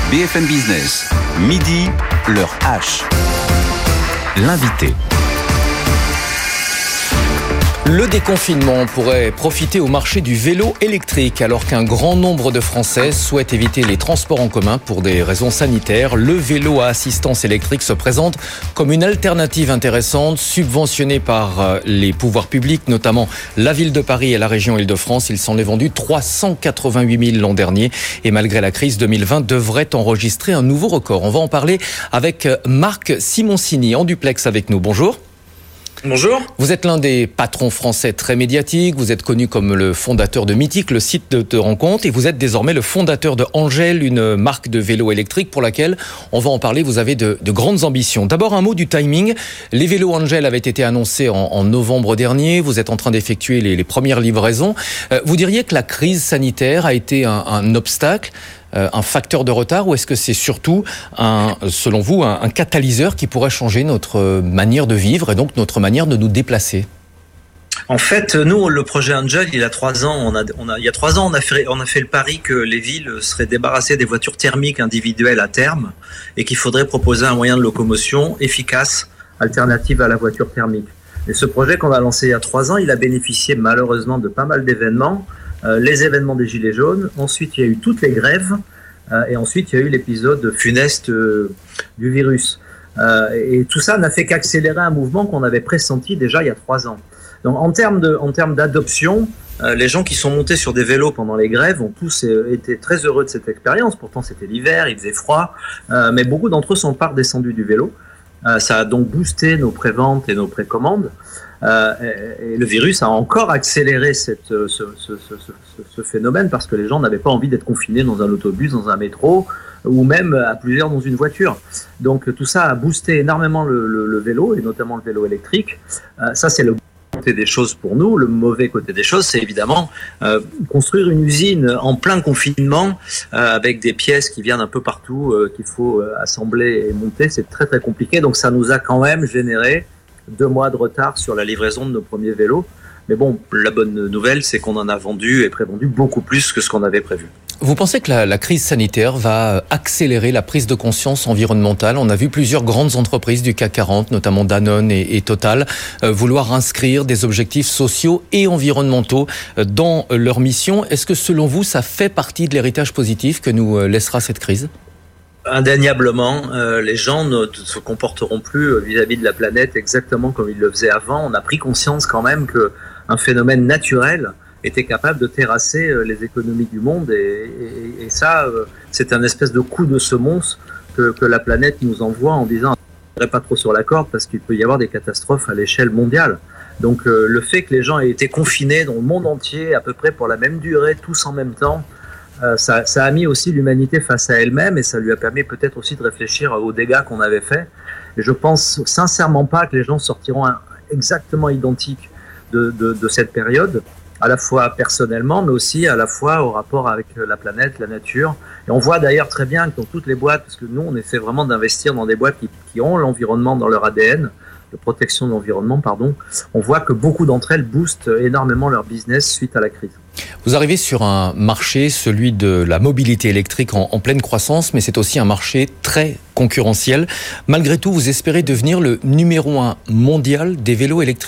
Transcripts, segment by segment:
BFM Business, midi, l'heure H. L'invité. Le déconfinement pourrait profiter au marché du vélo électrique alors qu'un grand nombre de Français souhaitent éviter les transports en commun pour des raisons sanitaires. Le vélo à assistance électrique se présente comme une alternative intéressante, subventionnée par les pouvoirs publics, notamment la ville de Paris et la région Île-de-France. Il s'en est vendu 388 000 l'an dernier et malgré la crise, 2020 devrait enregistrer un nouveau record. On va en parler avec Marc Simoncini en duplex avec nous. Bonjour. Bonjour. Vous êtes l'un des patrons français très médiatiques, vous êtes connu comme le fondateur de Mythique, le site de rencontre, et vous êtes désormais le fondateur de Angel, une marque de vélo électrique pour laquelle, on va en parler, vous avez de grandes ambitions. D'abord un mot du timing, les vélos Angel avaient été annoncés en novembre dernier, vous êtes en train d'effectuer les premières livraisons. Vous diriez que la crise sanitaire a été un obstacle, un facteur de retard, ou est-ce que c'est surtout, selon vous, un catalyseur qui pourrait changer notre manière de vivre et donc notre manière de nous déplacer ? En fait, nous, le projet Angel, il y a 3 ans, il y a 3 ans, on a fait le pari que les villes seraient débarrassées des voitures thermiques individuelles à terme et qu'il faudrait proposer un moyen de locomotion efficace, alternative à la voiture thermique. Et ce projet qu'on a lancé il y a 3 ans, il a bénéficié malheureusement de pas mal d'événements. Les événements des Gilets jaunes, ensuite il y a eu toutes les grèves, et ensuite il y a eu l'épisode funeste du virus. Et tout ça n'a fait qu'accélérer un mouvement qu'on avait pressenti déjà il y a 3 ans. Donc en termes d'adoption, les gens qui sont montés sur des vélos pendant les grèves ont tous été très heureux de cette expérience. Pourtant c'était l'hiver, il faisait froid, mais beaucoup d'entre eux sont pas redescendus du vélo. Ça a donc boosté nos préventes et nos précommandes. Et le virus a encore accéléré ce phénomène parce que les gens n'avaient pas envie d'être confinés dans un autobus, dans un métro ou même à plusieurs dans une voiture. Donc tout ça a boosté énormément le vélo et notamment le vélo électrique. Ça c'est le bon côté des choses pour nous. Le mauvais côté des choses, c'est évidemment construire une usine en plein confinement avec des pièces qui viennent un peu partout qu'il faut assembler et monter. C'est très très compliqué. Donc ça nous a quand même généré 2 mois de retard sur la livraison de nos premiers vélos. Mais bon, la bonne nouvelle, c'est qu'on en a vendu et prévendu beaucoup plus que ce qu'on avait prévu. Vous pensez que la crise sanitaire va accélérer la prise de conscience environnementale ? On a vu plusieurs grandes entreprises du CAC 40, notamment Danone et Total, vouloir inscrire des objectifs sociaux et environnementaux dans leur mission. Est-ce que selon vous, ça fait partie de l'héritage positif que nous laissera cette crise ? Indéniablement, les gens ne se comporteront plus vis-à-vis de la planète exactement comme ils le faisaient avant. On a pris conscience quand même qu'un phénomène naturel était capable de terrasser les économies du monde et ça, c'est un espèce de coup de semonce que la planète nous envoie en disant « ne pas trop sur la corde parce qu'il peut y avoir des catastrophes à l'échelle mondiale ». Donc le fait que les gens aient été confinés dans le monde entier à peu près pour la même durée, tous en même temps, ça a mis aussi l'humanité face à elle-même et ça lui a permis peut-être aussi de réfléchir aux dégâts qu'on avait faits. Et je pense sincèrement pas que les gens sortiront exactement identiques de cette période, à la fois personnellement, mais aussi à la fois au rapport avec la planète, la nature. Et on voit d'ailleurs très bien que dans toutes les boîtes, parce que nous, on essaie vraiment d'investir dans des boîtes qui ont l'environnement dans leur ADN, de protection de l'environnement, on voit que beaucoup d'entre elles boostent énormément leur business suite à la crise. Vous arrivez sur un marché, celui de la mobilité électrique en pleine croissance, mais c'est aussi un marché très concurrentiel. Malgré tout, vous espérez devenir le numéro 1 mondial des vélos électriques ?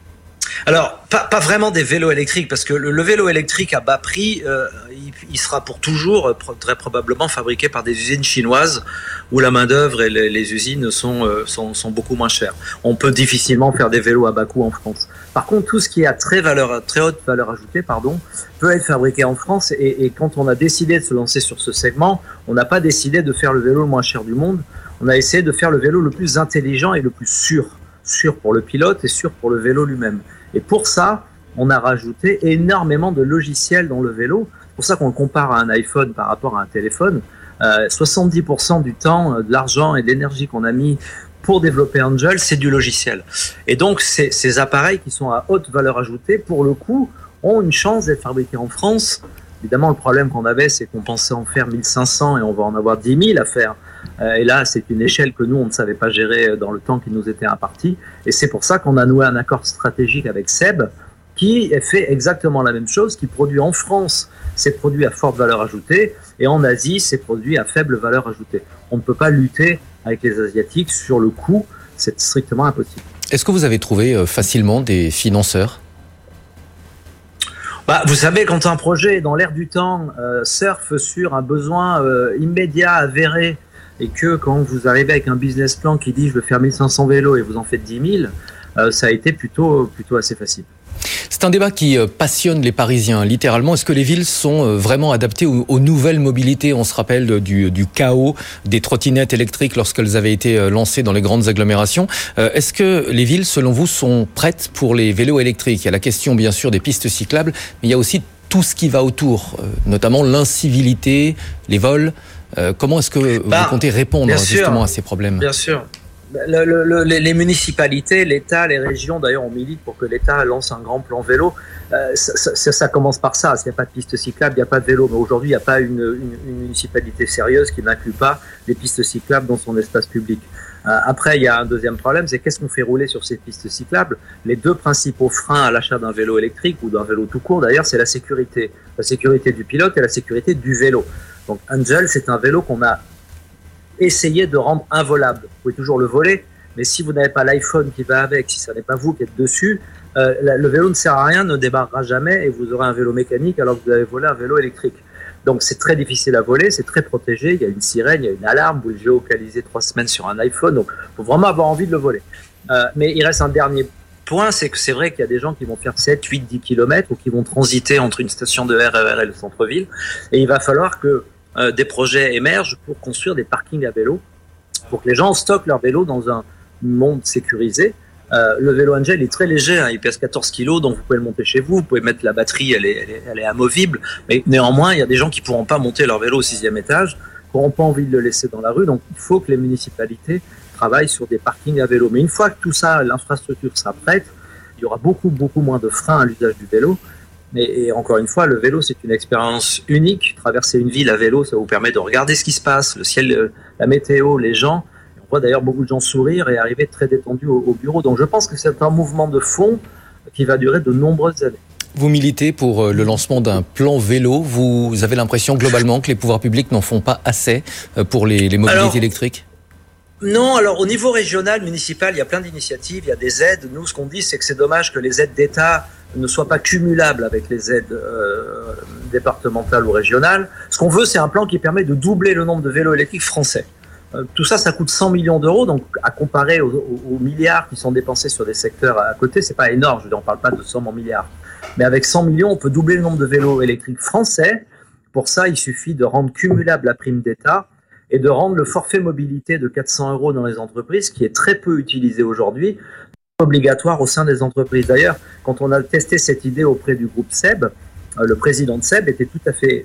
Alors, pas vraiment des vélos électriques, parce que le vélo électrique à bas prix, il sera pour toujours très probablement fabriqué par des usines chinoises où la main-d'œuvre et les usines sont beaucoup moins chères. On peut difficilement faire des vélos à bas coût en France. Par contre, tout ce qui est à très haute valeur ajoutée, peut être fabriqué en France. Et quand on a décidé de se lancer sur ce segment, on n'a pas décidé de faire le vélo le moins cher du monde. On a essayé de faire le vélo le plus intelligent et le plus sûr. Sûr pour le pilote et sûr pour le vélo lui-même. Et pour ça, on a rajouté énormément de logiciels dans le vélo. C'est pour ça qu'on le compare à un iPhone par rapport à un téléphone. 70% du temps, de l'argent et de l'énergie qu'on a mis pour développer Angel, c'est du logiciel. Et donc, ces appareils qui sont à haute valeur ajoutée, pour le coup, ont une chance d'être fabriqués en France. Évidemment, le problème qu'on avait, c'est qu'on pensait en faire 1500 et on va en avoir 10 000 à faire. Et là, c'est une échelle que nous, on ne savait pas gérer dans le temps qui nous était imparti. Et c'est pour ça qu'on a noué un accord stratégique avec SEB, qui fait exactement la même chose, qui produit en France ces produits à forte valeur ajoutée et en Asie ces produits à faible valeur ajoutée. On ne peut pas lutter avec les Asiatiques sur le coût, c'est strictement impossible. Est-ce que vous avez trouvé facilement des financeurs ? Vous savez, quand un projet dans l'air du temps surfe sur un besoin immédiat, avéré, et que quand vous arrivez avec un business plan qui dit je veux faire 1500 vélos et vous en faites 10 000, ça a été plutôt assez facile. C'est un débat qui passionne les Parisiens, littéralement. Est-ce que les villes sont vraiment adaptées aux nouvelles mobilités ? On se rappelle du chaos des trottinettes électriques lorsqu'elles avaient été lancées dans les grandes agglomérations. Est-ce que les villes, selon vous, sont prêtes pour les vélos électriques ? Il y a la question, bien sûr, des pistes cyclables, mais il y a aussi tout ce qui va autour, notamment l'incivilité, les vols. Comment est-ce que vous comptez répondre justement à ces problèmes ? Bien sûr. Les municipalités, l'État, les régions, d'ailleurs on milite pour que l'État lance un grand plan vélo. Ça commence par ça. S'il n'y a pas de piste cyclable, il n'y a pas de vélo. Mais aujourd'hui, il n'y a pas une municipalité sérieuse qui n'inclut pas des pistes cyclables dans son espace public. Après, il y a un deuxième problème, c'est qu'est-ce qu'on fait rouler sur ces pistes cyclables ? Les deux principaux freins à l'achat d'un vélo électrique ou d'un vélo tout court, d'ailleurs, c'est la sécurité. La sécurité du pilote et la sécurité du vélo. Donc Angel, c'est un vélo qu'on a essayez de rendre involable. Vous pouvez toujours le voler, mais si vous n'avez pas l'iPhone qui va avec, si ce n'est pas vous qui êtes dessus, le vélo ne sert à rien, ne débarquera jamais et vous aurez un vélo mécanique alors que vous avez volé un vélo électrique. Donc c'est très difficile à voler, c'est très protégé, il y a une sirène, il y a une alarme, vous le géolocalisez 3 semaines sur un iPhone, donc il faut vraiment avoir envie de le voler. Mais il reste un dernier point, c'est que c'est vrai qu'il y a des gens qui vont faire 7, 8, 10 km ou qui vont transiter entre une station de RER et le centre-ville, et il va falloir que des projets émergent pour construire des parkings à vélo, pour que les gens stockent leur vélo dans un monde sécurisé. Le vélo Angel est très léger, il pèse 14 kg, donc vous pouvez le monter chez vous, vous pouvez mettre la batterie, elle est amovible, mais néanmoins, il y a des gens qui ne pourront pas monter leur vélo au 6e étage, qui n'auront pas envie de le laisser dans la rue, donc il faut que les municipalités travaillent sur des parkings à vélo. Mais une fois que tout ça, l'infrastructure sera prête, il y aura beaucoup moins de freins à l'usage du vélo. Et encore une fois, le vélo, c'est une expérience unique. Traverser une ville à vélo, ça vous permet de regarder ce qui se passe, le ciel, la météo, les gens. On voit d'ailleurs beaucoup de gens sourire et arriver très détendus au bureau. Donc je pense que c'est un mouvement de fond qui va durer de nombreuses années. Vous militez pour le lancement d'un plan vélo. Vous avez l'impression globalement que les pouvoirs publics n'en font pas assez pour les mobilités électriques ? Non, alors au niveau régional, municipal, il y a plein d'initiatives, il y a des aides. Nous, ce qu'on dit, c'est que c'est dommage que les aides d'État ne soient pas cumulables avec les aides départementales ou régionales. Ce qu'on veut, c'est un plan qui permet de doubler le nombre de vélos électriques français. Tout ça, ça coûte 100 millions d'euros, donc à comparer aux milliards qui sont dépensés sur des secteurs à côté, c'est pas énorme, je veux dire, on parle pas de 100 milliards. Mais avec 100 millions, on peut doubler le nombre de vélos électriques français. Pour ça, il suffit de rendre cumulable la prime d'État et de rendre le forfait mobilité de 400 € dans les entreprises, qui est très peu utilisé aujourd'hui, obligatoire au sein des entreprises. D'ailleurs, quand on a testé cette idée auprès du groupe SEB, le président de SEB était tout à fait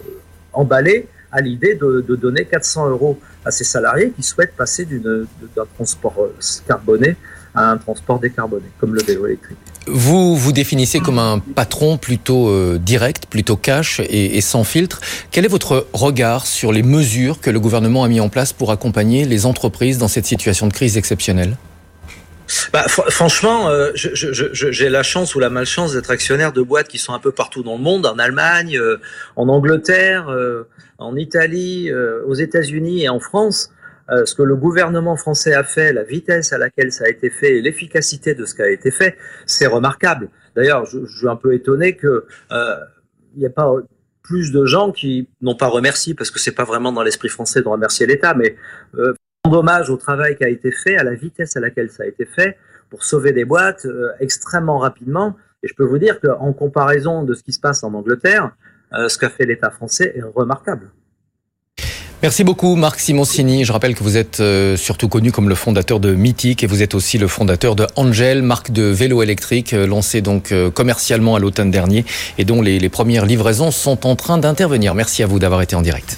emballé à l'idée de donner 400 € à ses salariés qui souhaitent passer d'un transport carboné à un transport décarboné, comme le vélo électrique. Vous vous définissez comme un patron plutôt direct, plutôt cash et sans filtre. Quel est votre regard sur les mesures que le gouvernement a mis en place pour accompagner les entreprises dans cette situation de crise exceptionnelle ? Franchement, j'ai la chance ou la malchance d'être actionnaire de boîtes qui sont un peu partout dans le monde, en Allemagne, en Angleterre, en Italie, aux États-Unis et en France. Ce que le gouvernement français a fait, la vitesse à laquelle ça a été fait et l'efficacité de ce qui a été fait, c'est remarquable. D'ailleurs, je suis un peu étonné que il n'y ait pas plus de gens qui n'ont pas remercié, parce que c'est pas vraiment dans l'esprit français de remercier l'État, mais rendre hommage au travail qui a été fait, à la vitesse à laquelle ça a été fait, pour sauver des boîtes extrêmement rapidement. Et je peux vous dire qu'en comparaison de ce qui se passe en Angleterre, ce qu'a fait l'État français est remarquable. Merci beaucoup Marc Simoncini. Je rappelle que vous êtes surtout connu comme le fondateur de Mythic et vous êtes aussi le fondateur de Angel, marque de vélo électrique lancée donc commercialement à l'automne dernier et dont les premières livraisons sont en train d'intervenir. Merci à vous d'avoir été en direct.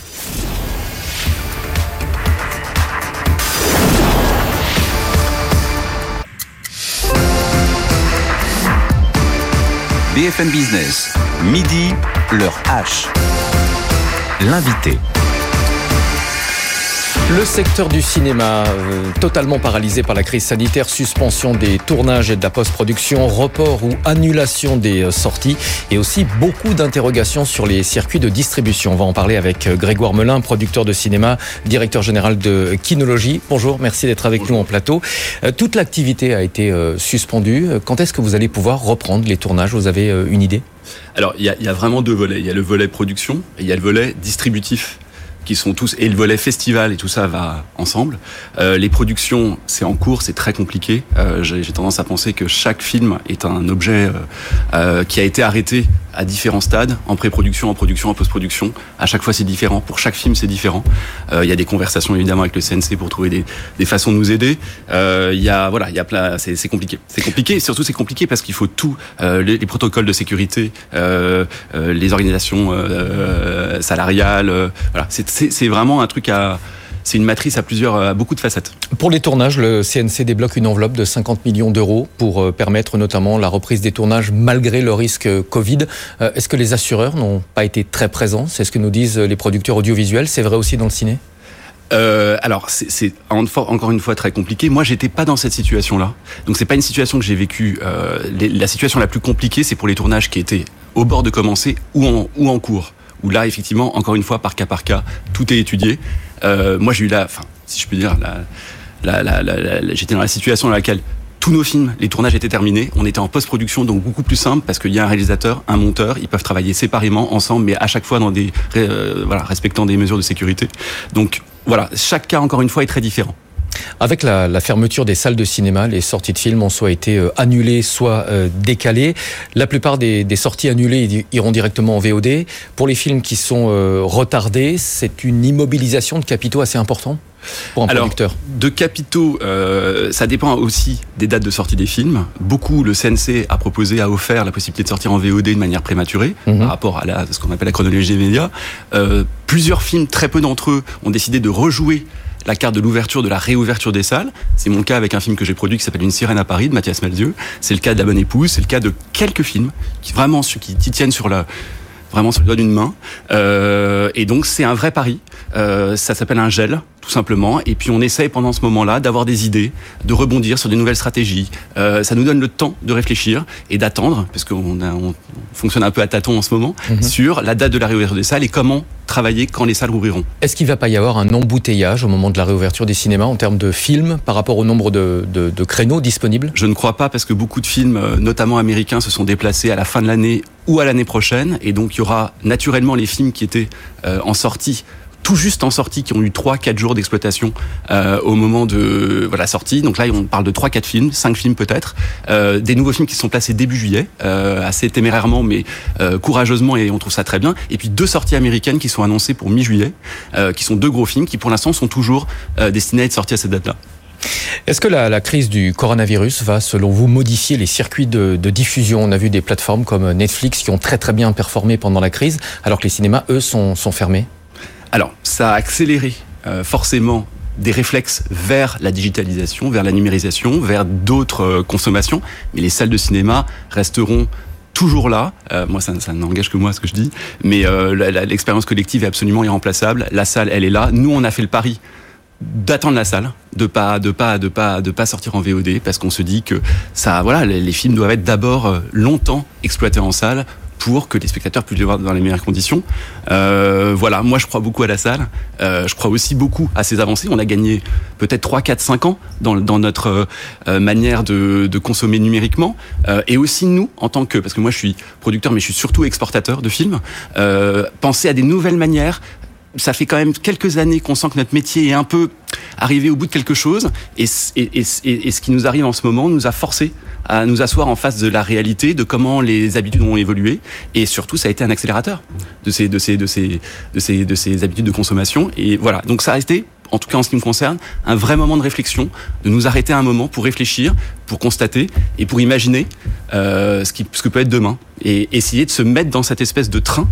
BFM Business, midi, l'heure H. L'invité. Le secteur du cinéma, totalement paralysé par la crise sanitaire, suspension des tournages et de la post-production, report ou annulation des sorties et aussi beaucoup d'interrogations sur les circuits de distribution. On va en parler avec Grégoire Melin, producteur de cinéma, directeur général de Kinologie. Bonjour, merci d'être avec nous en plateau. Toute l'activité a été suspendue. Quand est-ce que vous allez pouvoir reprendre les tournages ? Vous avez une idée ? Alors, il y a vraiment deux volets. Il y a le volet production et il y a le volet distributif, qui sont tous, et le volet festival, et tout ça va ensemble. Les productions, c'est en cours, c'est très compliqué. J'ai tendance à penser que chaque film est un objet qui a été arrêté à différents stades, en pré-production, en production, en post-production. À chaque fois, c'est différent. Pour chaque film, c'est différent. Il y a des conversations, évidemment, avec le CNC pour trouver des façons de nous aider. Il y a plein, c'est compliqué. C'est compliqué, et surtout, c'est compliqué parce qu'il faut tout, les protocoles de sécurité, les organisations salariales, voilà. C'est vraiment un truc c'est une matrice à beaucoup de facettes. Pour les tournages, le CNC débloque une enveloppe de 50 millions d'euros pour permettre notamment la reprise des tournages malgré le risque Covid. Est-ce que les assureurs n'ont pas été très présents ? C'est ce que nous disent les producteurs audiovisuels. C'est vrai aussi dans le ciné ? Alors c'est encore une fois très compliqué. Moi, j'étais pas dans cette situation-là, donc c'est pas une situation que j'ai vécue. La situation la plus compliquée, c'est pour les tournages qui étaient au bord de commencer ou en cours. Où là, effectivement, encore une fois, par cas, tout est étudié. Moi, j'ai eu si je peux dire, j'étais dans la situation dans laquelle tous nos films, les tournages étaient terminés. On était en post-production, donc beaucoup plus simple, parce qu'il y a un réalisateur, un monteur, ils peuvent travailler séparément, ensemble, mais à chaque fois dans respectant des mesures de sécurité. Donc, voilà, chaque cas, encore une fois, est très différent. Avec la fermeture des salles de cinéma, les sorties de films ont soit été annulées, soit décalées. La plupart des sorties annulées iront directement en VOD. Pour les films qui sont retardés, c'est une immobilisation de capitaux assez importante pour un producteur. De capitaux, ça dépend aussi des dates de sortie des films. Beaucoup, le CNC a offert la possibilité de sortir en VOD de manière prématurée, par rapport à ce qu'on appelle la chronologie des médias. Plusieurs films, très peu d'entre eux, ont décidé de rejouer la carte de l'ouverture, de la réouverture des salles. C'est mon cas avec un film que j'ai produit qui s'appelle Une sirène à Paris de Mathias Malzieu. C'est le cas de La Bonne Épouse. C'est le cas de quelques films qui tiennent sur le doigt d'une main. Et donc, c'est un vrai pari. Ça s'appelle un gel, tout simplement. Et puis, on essaye pendant ce moment-là d'avoir des idées, de rebondir sur des nouvelles stratégies. Ça nous donne le temps de réfléchir et d'attendre, parce qu'on fonctionne un peu à tâtons en ce moment, sur la date de la réouverture des salles et comment travailler quand les salles rouvriront. Est-ce qu'il ne va pas y avoir un embouteillage au moment de la réouverture des cinémas en termes de films par rapport au nombre de créneaux disponibles ? Je ne crois pas, parce que beaucoup de films, notamment américains, se sont déplacés à la fin de l'année ou à l'année prochaine. Et donc, il y aura naturellement les films qui étaient en sortie, tout juste en sortie, qui ont eu 3-4 jours d'exploitation au moment de la sortie. Donc là, on parle de 3-4 films, 5 films peut-être. Des nouveaux films qui sont placés début juillet, assez témérairement, mais courageusement, et on trouve ça très bien. Et puis 2 sorties américaines qui sont annoncées pour mi-juillet, qui sont 2 gros films qui, pour l'instant, sont toujours destinés à être sortis à cette date-là. Est-ce que la crise du coronavirus va, selon vous, modifier les circuits de diffusion ? On a vu des plateformes comme Netflix qui ont très très bien performé pendant la crise, alors que les cinémas, eux, sont fermés. Alors, ça a accéléré forcément des réflexes vers la digitalisation, vers la numérisation, vers d'autres consommations. Mais les salles de cinéma resteront toujours là. Moi, ça n'engage que moi ce que je dis. Mais l'expérience collective est absolument irremplaçable. La salle, elle est là. Nous, on a fait le pari d'attendre la salle, de pas sortir en VOD, parce qu'on se dit que les films doivent être d'abord longtemps exploités en salle, pour que les spectateurs puissent les voir dans les meilleures conditions. Moi je crois beaucoup à la salle. Je crois aussi beaucoup à ces avancées. On a gagné peut-être 3, 4, 5 ans dans notre manière de consommer numériquement. Et aussi nous, en tant que... Parce que moi je suis producteur, mais je suis surtout exportateur de films. Penser à des nouvelles manières. Ça fait quand même quelques années qu'on sent que notre métier est un peu arrivé au bout de quelque chose. Et ce qui nous arrive en ce moment nous a forcé à nous asseoir en face de la réalité, de comment les habitudes ont évolué, et surtout ça a été un accélérateur de ces habitudes de consommation. Et voilà, donc ça a été, en tout cas en ce qui me concerne, un vrai moment de réflexion, de nous arrêter un moment pour réfléchir, pour constater et pour imaginer ce que peut être demain. et essayer de se mettre dans cette espèce de train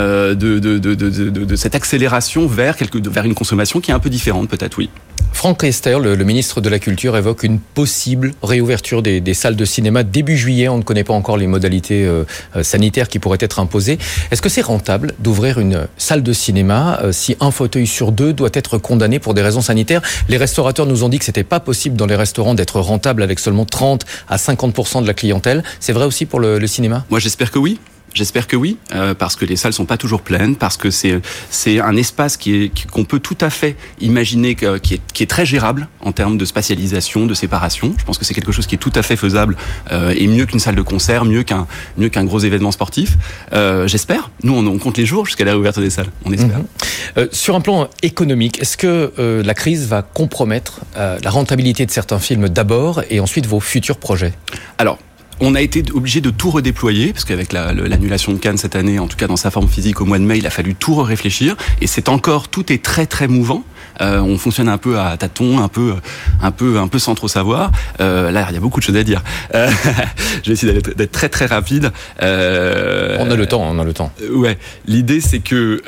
de cette accélération vers une consommation qui est un peu différente, peut-être, oui. Franck Riester, le ministre de la Culture, évoque une possible réouverture des salles de cinéma début juillet. On ne connaît pas encore les modalités sanitaires qui pourraient être imposées. Est-ce que c'est rentable d'ouvrir une salle de cinéma si un fauteuil sur 2 doit être condamné pour des raisons sanitaires? Les restaurateurs nous ont dit que c'était pas possible dans les restaurants d'être rentable avec seulement 30 à 50% de la clientèle. C'est vrai aussi pour le cinéma? Moi, j'espère que oui. J'espère que oui, parce que les salles sont pas toujours pleines, parce que c'est un espace qu'on peut tout à fait imaginer qui est très gérable en termes de spatialisation, de séparation. Je pense que c'est quelque chose qui est tout à fait faisable et mieux qu'une salle de concert, mieux qu'un gros événement sportif. J'espère. Nous, on compte les jours jusqu'à la réouverture des salles. On espère. Sur un plan économique, est-ce que la crise va compromettre la rentabilité de certains films d'abord et ensuite vos futurs projets? Alors, on a été obligé de tout redéployer, parce qu'avec l'annulation de Cannes cette année, en tout cas dans sa forme physique au mois de mai, il a fallu tout réfléchir. Et tout est très très mouvant. On fonctionne un peu à tâtons, un peu sans trop savoir. Là, il y a beaucoup de choses à dire. Je vais essayer d'être très très rapide. On a le temps. Ouais. L'idée, c'est que,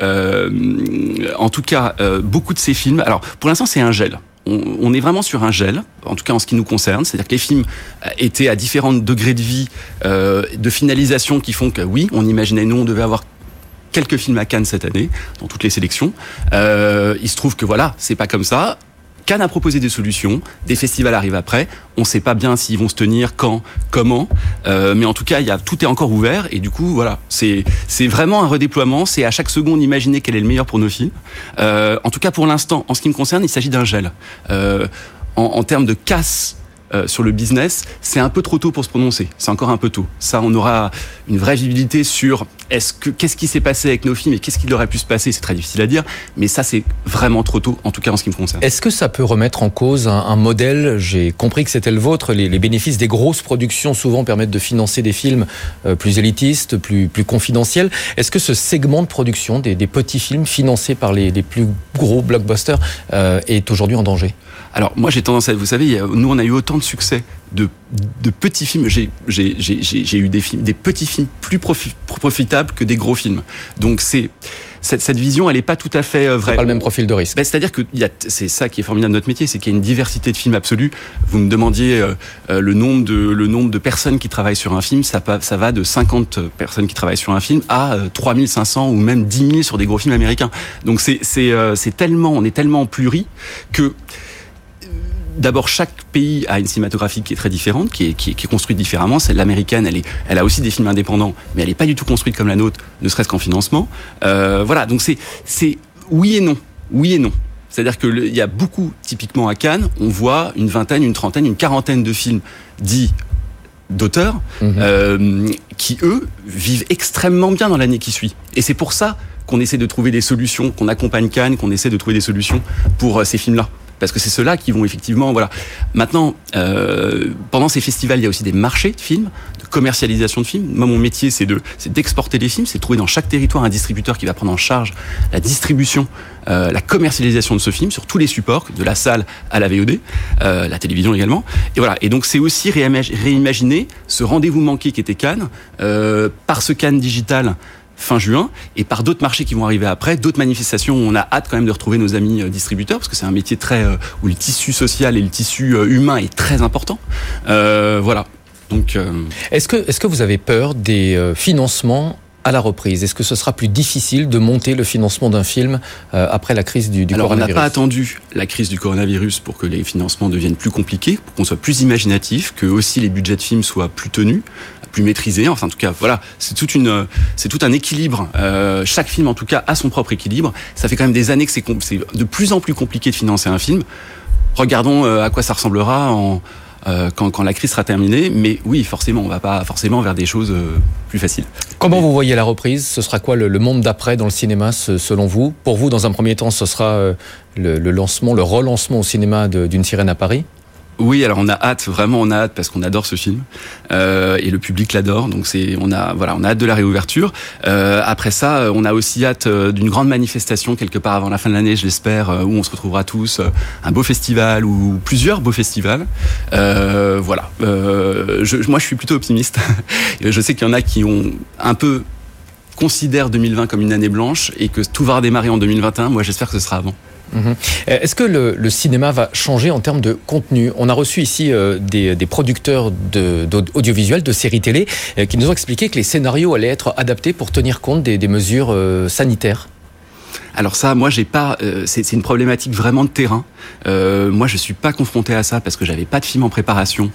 en tout cas, beaucoup de ces films. Alors, pour l'instant, c'est un gel. On est vraiment sur un gel, en tout cas en ce qui nous concerne. C'est-à-dire que les films étaient à différents degrés de vie, de finalisation qui font que oui, on imaginait, nous, on devait avoir quelques films à Cannes cette année, dans toutes les sélections. Il se trouve que voilà, c'est pas comme ça. Cannes a proposé des solutions, des festivals arrivent après, on ne sait pas bien s'ils vont se tenir, quand, comment, mais en tout cas, tout est encore ouvert, et du coup, voilà, c'est vraiment un redéploiement, c'est à chaque seconde imaginer quel est le meilleur pour nos films. En tout cas, pour l'instant, en ce qui me concerne, il s'agit d'un gel. En termes de casse sur le business, c'est un peu trop tôt pour se prononcer. C'est encore un peu tôt. Ça, on aura une vraie visibilité sur qu'est-ce qui s'est passé avec nos films et qu'est-ce qu'il aurait pu se passer. C'est très difficile à dire, mais ça, c'est vraiment trop tôt, en tout cas en ce qui me concerne. Est-ce que ça peut remettre en cause un modèle? J'ai compris que c'était le vôtre. Les bénéfices des grosses productions souvent permettent de financer des films plus élitistes, plus confidentiels. Est-ce que ce segment de production des petits films financés par les plus gros blockbusters est aujourd'hui en danger? Alors moi j'ai tendance à, vous savez, nous on a eu autant de succès de petits films. J'ai eu des petits films plus profitables que des gros films. Donc cette vision, elle est pas tout à fait vraie. C'est pas le même profil de risque. C'est-à-dire que c'est ça qui est formidable de notre métier, c'est qu'il y a une diversité de films absolue. Vous me demandiez le nombre de personnes qui travaillent sur un film, ça va de 50 personnes qui travaillent sur un film à 3500 ou même 10 000 sur des gros films américains. Donc on est tellement pluri que d'abord, chaque pays a une cinématographie qui est très différente, qui est construite différemment. Celle américaine, elle a aussi des films indépendants, mais elle n'est pas du tout construite comme la nôtre, ne serait-ce qu'en financement. Voilà, donc c'est oui et non. Oui et non. C'est-à-dire qu'il y a beaucoup, typiquement à Cannes, on voit une vingtaine, une trentaine, une quarantaine de films dits d'auteurs, qui, eux, vivent extrêmement bien dans l'année qui suit. Et c'est pour ça qu'on essaie de trouver des solutions, qu'on accompagne Cannes, qu'on essaie de trouver des solutions pour ces films-là. Parce que c'est ceux-là qui vont effectivement, voilà. Maintenant, pendant ces festivals, il y a aussi des marchés de films, de commercialisation de films. Moi, mon métier, c'est d'exporter les films, c'est de trouver dans chaque territoire un distributeur qui va prendre en charge la distribution, la commercialisation de ce film sur tous les supports, de la salle à la VOD, la télévision également. Et voilà. Et donc, c'est aussi réimaginer ce rendez-vous manqué qui était Cannes, par ce Cannes digital fin juin, et par d'autres marchés qui vont arriver après, d'autres manifestations où on a hâte quand même de retrouver nos amis distributeurs, parce que c'est un métier où le tissu social et le tissu humain est très important. Voilà. Donc, Est-ce que vous avez peur des financements à la reprise? Est-ce que ce sera plus difficile de monter le financement d'un film après la crise du coronavirus? Alors, on n'a pas attendu la crise du coronavirus pour que les financements deviennent plus compliqués, pour qu'on soit plus imaginatif, que aussi les budgets de films soient plus tenus, plus maîtrisés. Enfin, en tout cas, voilà, c'est tout un équilibre. Chaque film, en tout cas, a son propre équilibre. Ça fait quand même des années que c'est de plus en plus compliqué de financer un film. Regardons à quoi ça ressemblera quand la crise sera terminée. Mais oui, forcément, on va pas forcément vers des choses plus faciles. Comment vous voyez la reprise? Ce sera quoi le monde d'après dans le cinéma, selon vous? Pour vous, dans un premier temps, ce sera le relancement au cinéma d'une Sirène à Paris? Oui, alors on a hâte, vraiment on a hâte parce qu'on adore ce film et le public l'adore, donc on a hâte de la réouverture. Après ça, on a aussi hâte d'une grande manifestation quelque part avant la fin de l'année, je l'espère, où on se retrouvera tous, un beau festival ou plusieurs beaux festivals. Moi je suis plutôt optimiste. Je sais qu'il y en a qui ont un peu considèrent 2020 comme une année blanche et que tout va redémarrer en 2021. Moi j'espère que ce sera avant. Est-ce que le cinéma va changer en termes de contenu ? On a reçu ici des producteurs d'audiovisuels, de séries télé, qui nous ont expliqué que les scénarios allaient être adaptés pour tenir compte des mesures sanitaires. Alors ça, moi, j'ai pas. C'est une problématique vraiment de terrain. Moi, je suis pas confronté à ça parce que j'avais pas de film en préparation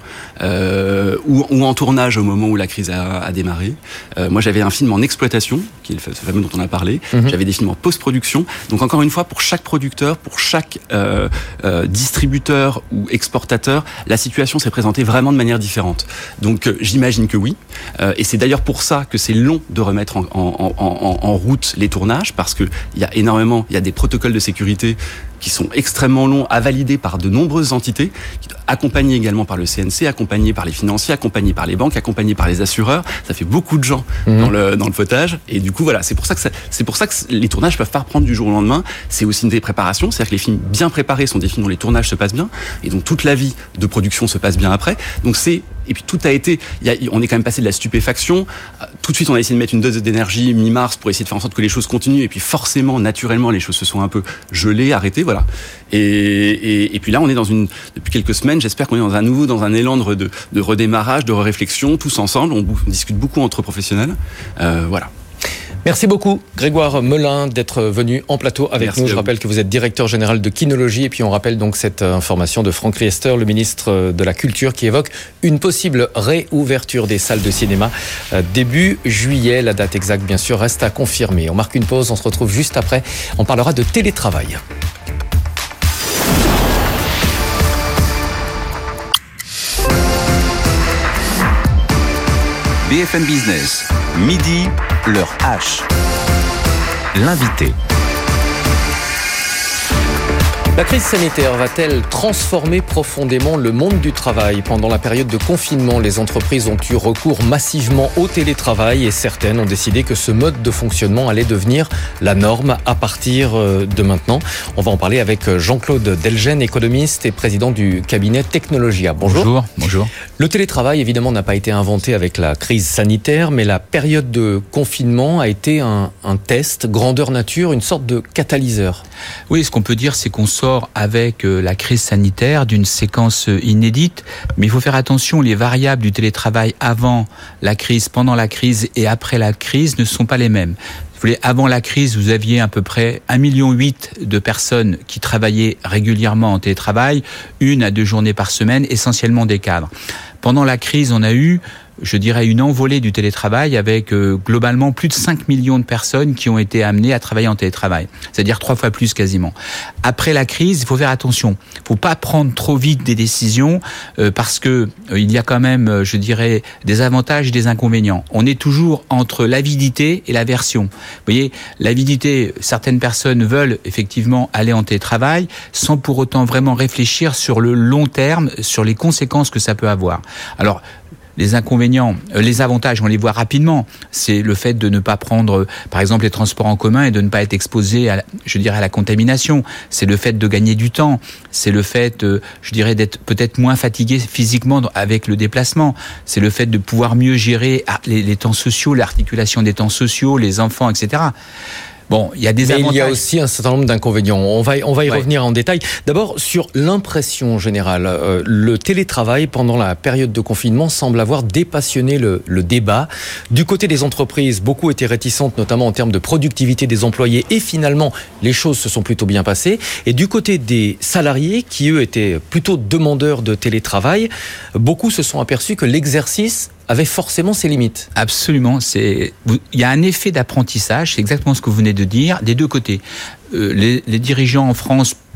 ou en tournage au moment où la crise a démarré. Moi, j'avais un film en exploitation, qui est le fameux dont on a parlé. J'avais des films en post-production. Donc encore une fois, pour chaque producteur, pour chaque distributeur ou exportateur, la situation s'est présentée vraiment de manière différente. Donc j'imagine que oui. Et c'est d'ailleurs pour ça que c'est long de remettre en route les tournages, parce que il y a des protocoles de sécurité qui sont extrêmement longs à valider par de nombreuses entités, accompagnés également par le CNC, accompagnés par les financiers, accompagnés par les banques, accompagnés par les assureurs. Ça fait beaucoup de gens dans le potage. Et du coup, voilà, c'est pour ça que les tournages peuvent pas reprendre du jour au lendemain. C'est aussi une des préparations. C'est-à-dire que les films bien préparés sont des films dont les tournages se passent bien. Et donc, toute la vie de production se passe bien après. Donc, et puis tout a été, on est quand même passé de la stupéfaction. Tout de suite, on a essayé de mettre une dose d'énergie mi-mars pour essayer de faire en sorte que les choses continuent. Et puis forcément, naturellement, les choses se sont un peu gelées, arrêtées, voilà. Et puis là, on est depuis quelques semaines, j'espère qu'on est dans un élan de redémarrage, de réflexion, tous ensemble. On discute beaucoup entre professionnels. Voilà. Merci beaucoup Grégoire Melin d'être venu en plateau avec nous. Je rappelle que vous êtes directeur général de Kinologie et puis on rappelle donc cette information de Franck Riester, le ministre de la Culture, qui évoque une possible réouverture des salles de cinéma début juillet. La date exacte bien sûr reste à confirmer. On marque une pause, on se retrouve juste après. On parlera de télétravail. BFM Business, midi, l'heure H. L'invité. La crise sanitaire va-t-elle transformer profondément le monde du travail ? Pendant la période de confinement, les entreprises ont eu recours massivement au télétravail et certaines ont décidé que ce mode de fonctionnement allait devenir la norme à partir de maintenant. On va en parler avec Jean-Claude Delgen, économiste et président du cabinet Technologia. Bonjour. Bonjour. Le télétravail, évidemment, n'a pas été inventé avec la crise sanitaire, mais la période de confinement a été un test, grandeur nature, une sorte de catalyseur. Oui, ce qu'on peut dire, c'est qu'on sort avec la crise sanitaire d'une séquence inédite, mais il faut faire attention, les variables du télétravail avant la crise, pendant la crise et après la crise ne sont pas les mêmes. Avant la crise, vous aviez à peu près 1,8 million de personnes qui travaillaient régulièrement en télétravail, 1 à 2 journées par semaine, essentiellement des cadres. Pendant la crise, on a eu, je dirais, une envolée du télétravail avec globalement plus de 5 millions de personnes qui ont été amenées à travailler en télétravail. C'est-à-dire 3 fois plus quasiment. Après la crise, il faut faire attention. Il ne faut pas prendre trop vite des décisions parce que il y a quand même, je dirais, des avantages et des inconvénients. On est toujours entre l'avidité et l'aversion. Vous voyez, l'avidité, certaines personnes veulent effectivement aller en télétravail sans pour autant vraiment réfléchir sur le long terme, sur les conséquences que ça peut avoir. Alors, les inconvénients, les avantages, on les voit rapidement. C'est le fait de ne pas prendre, par exemple, les transports en commun et de ne pas être exposé à la contamination. C'est le fait de gagner du temps. C'est le fait, d'être peut-être moins fatigué physiquement avec le déplacement. C'est le fait de pouvoir mieux gérer les temps sociaux, l'articulation des temps sociaux, les enfants, etc. Bon, il y a des avantages. Il y a aussi un certain nombre d'inconvénients. On va y revenir en détail. D'abord, sur l'impression générale, le télétravail pendant la période de confinement semble avoir dépassionné le débat. Du côté des entreprises, beaucoup étaient réticentes, notamment en termes de productivité des employés, et finalement, les choses se sont plutôt bien passées. Et du côté des salariés, qui eux étaient plutôt demandeurs de télétravail, beaucoup se sont aperçus que l'exercice avait forcément ses limites. Absolument. Il y a un effet d'apprentissage, c'est exactement ce que vous venez de dire, des deux côtés. Les dirigeants en France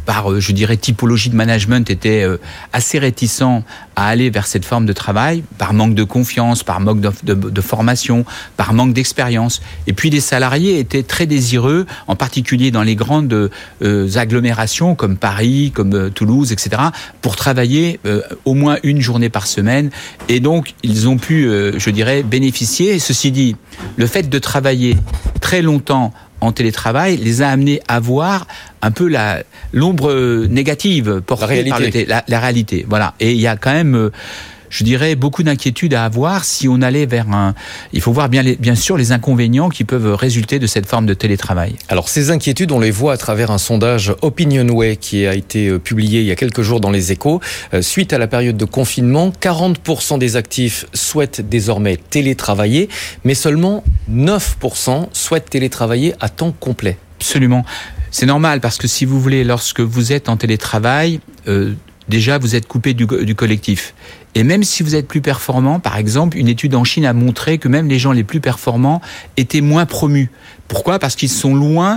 par, je dirais, typologie de management, étaient assez réticents à aller vers cette forme de travail, par manque de confiance, par manque de formation, par manque d'expérience. Et puis les salariés étaient très désireux, en particulier dans les grandes agglomérations comme Paris, comme Toulouse, etc., pour travailler au moins une journée par semaine. Et donc, ils ont pu, je dirais, bénéficier. Ceci dit, le fait de travailler très longtemps en télétravail les a amenés à voir un peu l'ombre négative portée par la réalité. Voilà. Et il y a quand même, je dirais, beaucoup d'inquiétudes à avoir si on allait vers il faut voir bien sûr les inconvénients qui peuvent résulter de cette forme de télétravail. Alors ces inquiétudes, on les voit à travers un sondage Opinionway qui a été publié il y a quelques jours dans les Échos. Suite à la période de confinement, 40% des actifs souhaitent désormais télétravailler, mais seulement 9% souhaitent télétravailler à temps complet. Absolument. C'est normal parce que si vous voulez, lorsque vous êtes en télétravail, déjà vous êtes coupé du collectif. Et même si vous êtes plus performant, par exemple, une étude en Chine a montré que même les gens les plus performants étaient moins promus. Pourquoi ? Parce qu'ils sont loin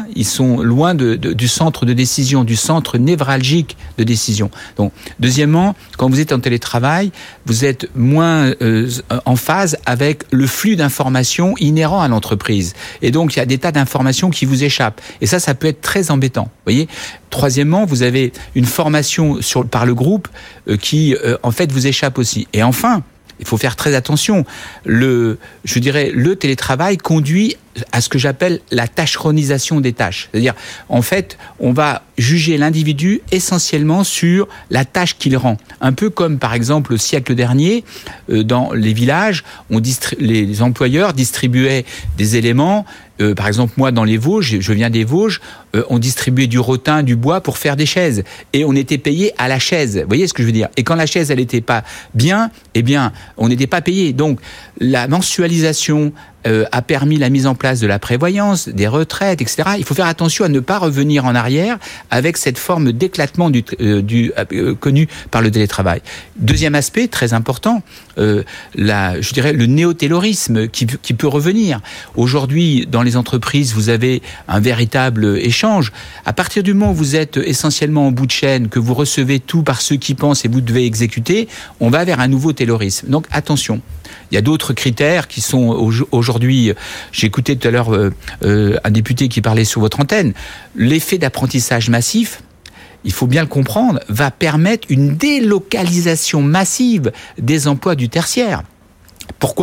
du centre de décision, du centre névralgique de décision. Donc, deuxièmement, quand vous êtes en télétravail, vous êtes moins en phase avec le flux d'informations inhérent à l'entreprise. Et donc, il y a des tas d'informations qui vous échappent. Et ça peut être très embêtant. Vous voyez ? Troisièmement, vous avez une formation par le groupe qui, en fait, vous échappe aussi. Et enfin, il faut faire très attention. Le télétravail conduit à ce que j'appelle la tâcheronisation des tâches. C'est-à-dire, en fait, on va juger l'individu essentiellement sur la tâche qu'il rend. Un peu comme, par exemple, au siècle dernier, dans les villages, les employeurs distribuaient des éléments. Par exemple, moi, dans les Vosges, je viens des Vosges, on distribuait du rotin, du bois pour faire des chaises. Et on était payé à la chaise. Vous voyez ce que je veux dire ? Et quand la chaise, elle n'était pas bien, on n'était pas payé. Donc, la mensualisation a permis la mise en place de la prévoyance, des retraites, etc. Il faut faire attention à ne pas revenir en arrière avec cette forme d'éclatement connu par le télétravail. Deuxième aspect très important, le néo-taylorisme qui peut revenir. Aujourd'hui, dans les entreprises, vous avez un véritable échange. À partir du moment où vous êtes essentiellement en bout de chaîne, que vous recevez tout par ceux qui pensent et vous devez exécuter, on va vers un nouveau taylorisme. Donc attention. Il y a d'autres critères qui sont aujourd'hui, j'ai écouté tout à l'heure un député qui parlait sur votre antenne, l'effet d'apprentissage massif, il faut bien le comprendre, va permettre une délocalisation massive des emplois du tertiaire. Pourquoi ?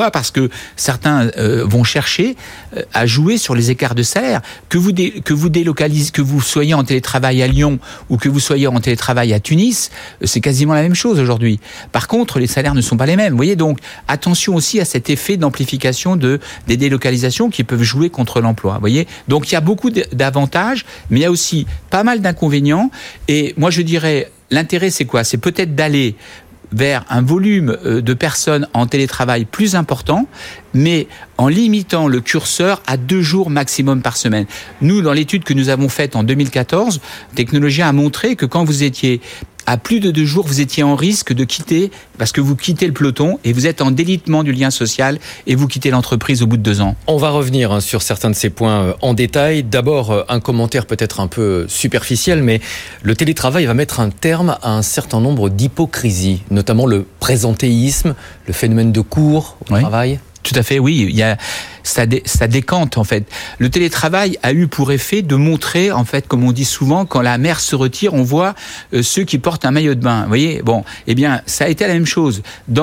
Parce que certains vont chercher à jouer sur les écarts de salaire. Que vous délocalisez, que vous soyez en télétravail à Lyon ou que vous soyez en télétravail à Tunis, c'est quasiment la même chose aujourd'hui. Par contre, les salaires ne sont pas les mêmes. Vous voyez, donc attention aussi à cet effet d'amplification des délocalisations qui peuvent jouer contre l'emploi. Vous voyez, donc il y a beaucoup d'avantages, mais il y a aussi pas mal d'inconvénients. Et moi, je dirais, l'intérêt, c'est quoi ? C'est peut-être d'aller vers un volume de personnes en télétravail plus important, mais en limitant le curseur à 2 jours maximum par semaine. Nous, dans l'étude que nous avons faite en 2014, Technologia a montré que quand vous étiez à plus de 2 jours, vous étiez en risque de quitter, parce que vous quittez le peloton et vous êtes en délitement du lien social et vous quittez l'entreprise au bout de 2 ans. On va revenir sur certains de ces points en détail. D'abord, un commentaire peut-être un peu superficiel, mais le télétravail va mettre un terme à un certain nombre d'hypocrisies, notamment le présentéisme, le phénomène de cours au travail. Tout à fait, oui. Ça décante, en fait. Le télétravail a eu pour effet de montrer, en fait, comme on dit souvent, quand la mer se retire, on voit ceux qui portent un maillot de bain. Vous voyez ? Bon, eh bien, ça a été la même chose.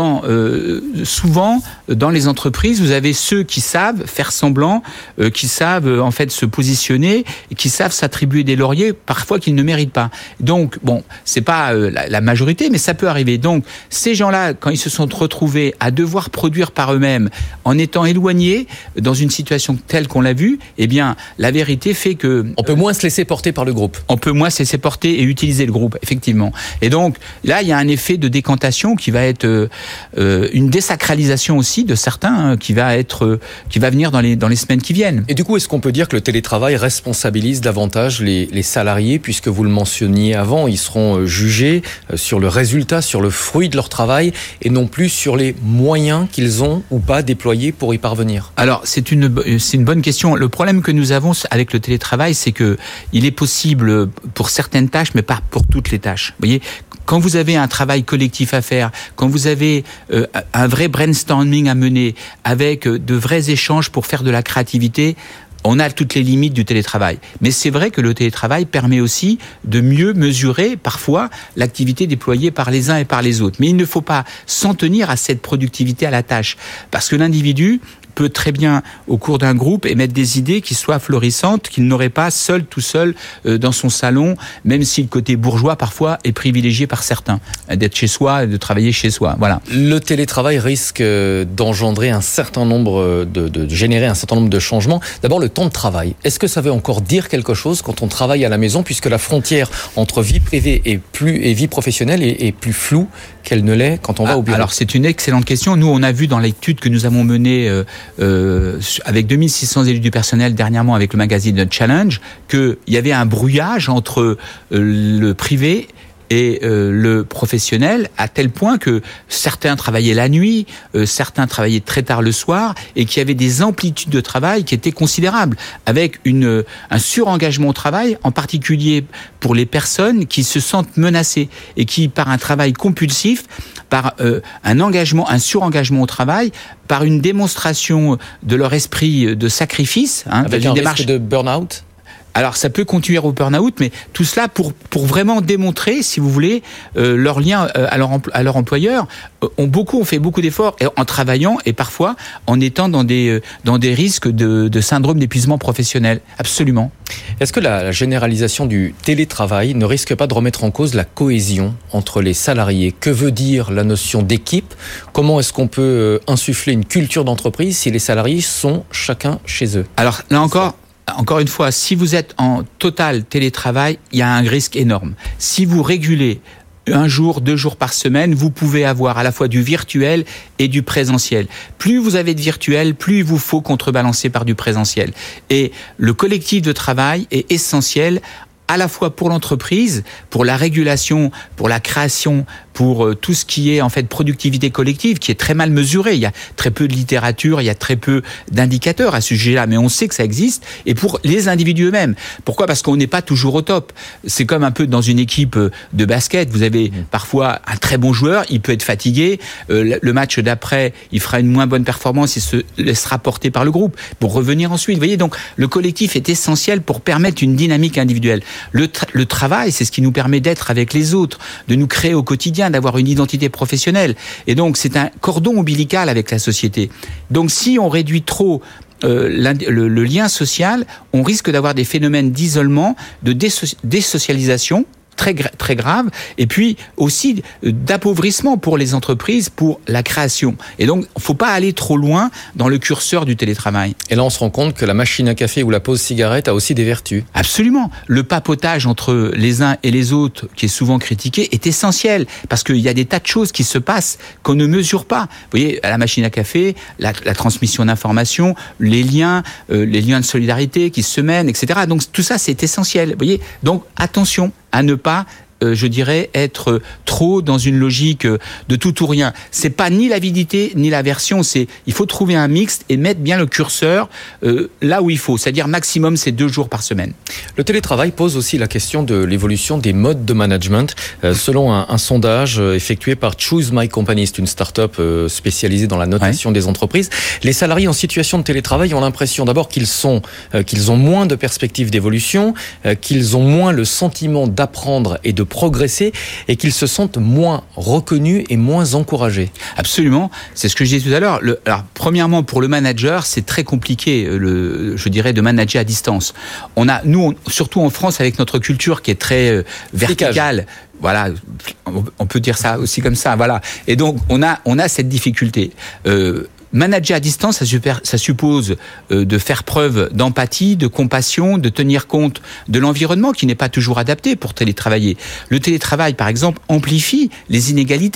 Souvent, dans les entreprises, vous avez ceux qui savent faire semblant, qui savent, en fait, se positionner, et qui savent s'attribuer des lauriers, parfois qu'ils ne méritent pas. Donc, bon, c'est pas la majorité, mais ça peut arriver. Donc, ces gens-là, quand ils se sont retrouvés à devoir produire par eux-mêmes, en étant éloignés, dans une situation telle qu'on l'a vu, eh bien, la vérité fait que... On peut moins se laisser porter par le groupe. On peut moins se laisser porter et utiliser le groupe, effectivement. Et donc, là, il y a un effet de décantation qui va être une désacralisation aussi de certains qui va venir dans les semaines qui viennent. Et du coup, est-ce qu'on peut dire que le télétravail responsabilise davantage les salariés, puisque vous le mentionniez avant, ils seront jugés sur le résultat, sur le fruit de leur travail, et non plus sur les moyens qu'ils ont ou pas déployés pour y parvenir ? Alors, Alors c'est une bonne question. Le problème que nous avons avec le télétravail, c'est que il est possible pour certaines tâches, mais pas pour toutes les tâches. Vous voyez, quand vous avez un travail collectif à faire, quand vous avez un vrai brainstorming à mener, avec de vrais échanges pour faire de la créativité, on a toutes les limites du télétravail. Mais c'est vrai que le télétravail permet aussi de mieux mesurer parfois l'activité déployée par les uns et par les autres. Mais il ne faut pas s'en tenir à cette productivité à la tâche. Parce que l'individu peut très bien, au cours d'un groupe, émettre des idées qui soient florissantes, qu'il n'aurait pas tout seul dans son salon, même si le côté bourgeois, parfois, est privilégié par certains, d'être chez soi, de travailler chez soi. Voilà. Le télétravail risque d'engendrer un certain nombre, de générer un certain nombre de changements. D'abord, le temps de travail. Est-ce que ça veut encore dire quelque chose quand on travaille à la maison, puisque la frontière entre vie privée et vie professionnelle est plus floue qu'elle ne l'est quand on va au bureau? Alors, c'est une excellente question. Nous, on a vu dans l'étude que nous avons menée avec 2600 élus du personnel dernièrement avec le magazine Challenge, qu'il y avait un brouillage entre le privé et le professionnel, à tel point que certains travaillaient la nuit, certains travaillaient très tard le soir, et qu'il y avait des amplitudes de travail qui étaient considérables, avec un surengagement au travail, en particulier pour les personnes qui se sentent menacées et qui, par un travail compulsif, par un surengagement au travail, par une démonstration de leur esprit de sacrifice, avec un risque de burn-out. Alors ça peut conduire au burn-out, mais tout cela pour vraiment démontrer, si vous voulez, leur lien à leur employeur. Ont fait beaucoup d'efforts en travaillant et parfois en étant dans des risques de syndrome d'épuisement professionnel. Absolument. Est-ce que la généralisation du télétravail ne risque pas de remettre en cause la cohésion entre les salariés? Que veut dire la notion d'équipe? Comment est-ce qu'on peut insuffler une culture d'entreprise si les salariés sont chacun chez eux? Alors là encore une fois, si vous êtes en total télétravail, il y a un risque énorme. Si vous régulez 1 jour, 2 jours par semaine, vous pouvez avoir à la fois du virtuel et du présentiel. Plus vous avez de virtuel, plus il vous faut contrebalancer par du présentiel. Et le collectif de travail est essentiel à la fois pour l'entreprise, pour la régulation, pour la création, pour tout ce qui est en fait productivité collective, qui est très mal mesurée. Il y a très peu de littérature, il y a très peu d'indicateurs à ce sujet-là, mais on sait que ça existe. Et pour les individus eux-mêmes. Pourquoi ? Parce qu'on n'est pas toujours au top. C'est comme un peu dans une équipe de basket. Vous avez parfois un très bon joueur, il peut être fatigué. Le match d'après, il fera une moins bonne performance, il se laissera porter par le groupe pour revenir ensuite. Vous voyez, donc le collectif est essentiel pour permettre une dynamique individuelle. Le travail, c'est ce qui nous permet d'être avec les autres, de nous créer au quotidien, d'avoir une identité professionnelle. Et donc, c'est un cordon ombilical avec la société. Donc, si on réduit trop le lien social, on risque d'avoir des phénomènes d'isolement, de désocialisation, très grave, et puis aussi d'appauvrissement pour les entreprises, pour la création. Et donc, il ne faut pas aller trop loin dans le curseur du télétravail. Et là, on se rend compte que la machine à café ou la pause cigarette a aussi des vertus. Absolument. Le papotage entre les uns et les autres, qui est souvent critiqué, est essentiel, parce qu'il y a des tas de choses qui se passent qu'on ne mesure pas. Vous voyez, à la machine à café, la transmission d'informations, les liens de solidarité qui se mènent, etc. Donc, tout ça, c'est essentiel. Vous voyez, donc, attention à ne pas, je dirais, être trop dans une logique de tout ou rien. C'est pas ni l'avidité ni l'aversion, il faut trouver un mixte et mettre bien le curseur là où il faut, c'est-à-dire maximum c'est 2 jours par semaine. Le télétravail pose aussi la question de l'évolution des modes de management. Selon un sondage effectué par Choose My Company, c'est une start-up spécialisée dans la notation des entreprises, les salariés en situation de télétravail ont l'impression d'abord qu'ils ont moins de perspectives d'évolution, qu'ils ont moins le sentiment d'apprendre et de progresser, et qu'ils se sentent moins reconnus et moins encouragés. Absolument, c'est ce que je disais tout à l'heure. Alors, premièrement, pour le manager, c'est très compliqué, je dirais, de manager à distance. Nous, surtout en France, avec notre culture qui est très verticale. Voilà, on peut dire ça aussi comme ça. Voilà, et donc on a cette difficulté. Manager à distance, ça suppose de faire preuve d'empathie, de compassion, de tenir compte de l'environnement qui n'est pas toujours adapté pour télétravailler. Le télétravail, par exemple, amplifie les inégalités.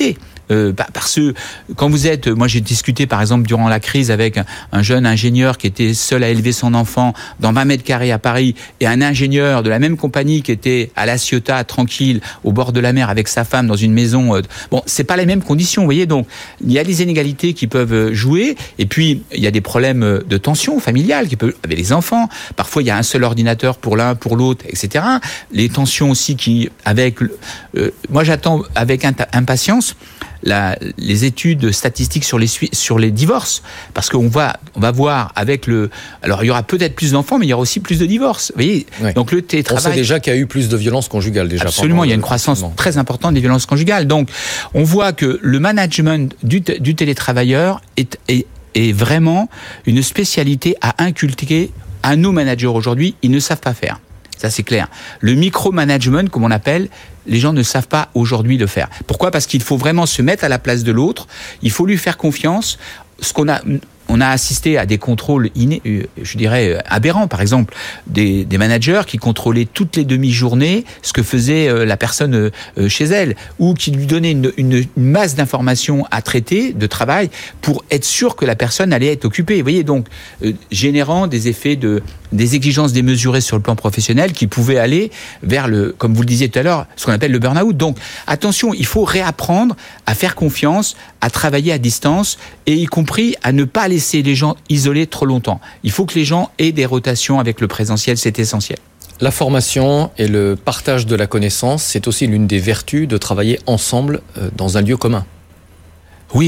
Parce que quand vous êtes, moi j'ai discuté par exemple durant la crise avec un jeune ingénieur qui était seul à élever son enfant dans 20 mètres carrés à Paris, et un ingénieur de la même compagnie qui était à La Ciotat, tranquille, au bord de la mer avec sa femme dans une maison. Bon, c'est pas les mêmes conditions, vous voyez. Donc, il y a des inégalités qui peuvent jouer, et puis il y a des problèmes de tension familiale qui peuvent avec les enfants. Parfois, il y a un seul ordinateur pour l'un, pour l'autre, etc. Les tensions aussi qui, avec, moi j'attends avec impatience les études statistiques sur les divorces, parce qu'on va voir avec alors il y aura peut-être plus d'enfants, mais il y aura aussi plus de divorces. Vous voyez, oui. Donc le télétravail. On sait déjà qu'il y a eu plus de violences conjugales déjà. Absolument, il y a une croissance très importante des violences conjugales. Donc on voit que le management du télétravailleur est vraiment une spécialité à inculquer à nos managers aujourd'hui. Ils ne savent pas faire. Ça, c'est clair. Le micromanagement, comme on appelle, les gens ne savent pas aujourd'hui le faire. Pourquoi ? Parce qu'il faut vraiment se mettre à la place de l'autre. Il faut lui faire confiance. On a assisté à des contrôles, je dirais, aberrants. Par exemple, des managers qui contrôlaient toutes les demi-journées ce que faisait la personne chez elle, ou qui lui donnaient une masse d'informations à traiter, de travail, pour être sûr que la personne allait être occupée. Vous voyez, donc, générant des effets des exigences démesurées sur le plan professionnel qui pouvaient aller vers comme vous le disiez tout à l'heure, ce qu'on appelle le burn-out. Donc, attention, il faut réapprendre à faire confiance, à travailler à distance, et y compris à ne pas laisser les gens isolés trop longtemps. Il faut que les gens aient des rotations avec le présentiel, c'est essentiel. La formation et le partage de la connaissance, c'est aussi l'une des vertus de travailler ensemble dans un lieu commun. Oui,